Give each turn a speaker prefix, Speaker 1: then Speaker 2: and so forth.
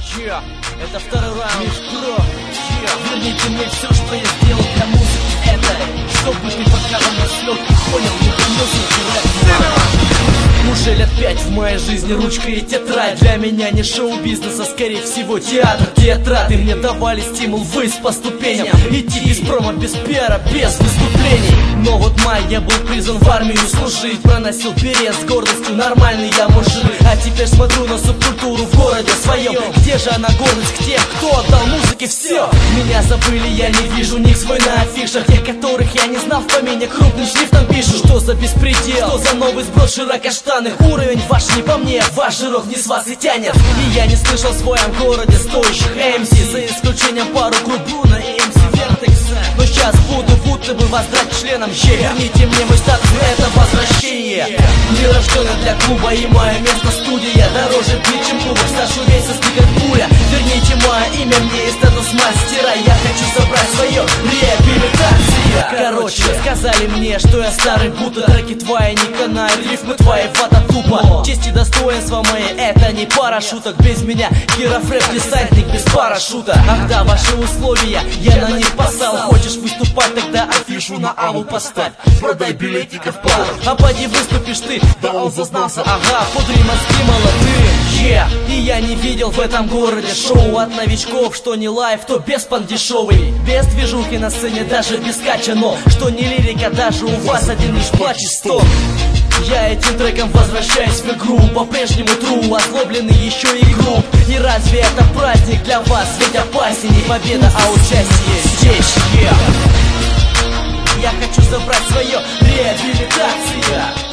Speaker 1: Это второй раунд. Верните мне все, что я сделал для музыки этой, чтобы ты пока на слёт понял, не донёс. Уже лет 5 в моей жизни ручка и тетрадь. Для меня не шоу-бизнес, а скорее всего театр, театраты. Мне давали стимул ввысь по ступеням, идти без промо, без пиара, без выступлений. Но вот май я был призван в армию служить, проносил перец с гордостью, нормальный я мужик. А теперь смотрю на субкультуру в городе своем. Где же она гордость к тем, кто отдал музыке все? Меня забыли, я не вижу них свой на афишах. Тех, которых я не знал, в помине крупным шрифтом пишу. Что за беспредел, что за новый сброд широкоштанных? Уровень ваш не по мне, ваш жирок не с вас и тянет. И я не слышал в своем городе стоящих MC, за исключением пару групп Бруно и MC Вертекса. Но сейчас буду будто бы воздрать членом. Верните мне мой статус, это возвращение. Не рожденный для клуба, и мое место студия дороже бить, чем кубок, старше месяц как пуля. Верните мое имя мне и статус мастера. Я хочу собрать свое реабилитация. Короче, сказали мне, что я старый будто. Треки твои не канают, рифмы твои вата тупо. Честь и достоинство мои, это не пара шуток. Без меня гирофрэп, десантник без парашюта. Ах да, ваши условия, я на них поставил. Хочешь выступать, тогда афишу на аву поставь. Продай билетиков пару, а поди выступишь ты. Да он зазнался, ага, пудри мозги молодые. И я не видел в этом городе шоу от новичков, что не лайв, то беспан дешевый. Без движухи на сцене, даже без кача, но что не лирика, даже у вас один лишь плач и стон. Я этим треком возвращаюсь в игру, по-прежнему тру, озлобленный еще и груб. И разве это праздник для вас? Ведь опаснее не победа, а участие здесь. Я хочу забрать свое реабилитация.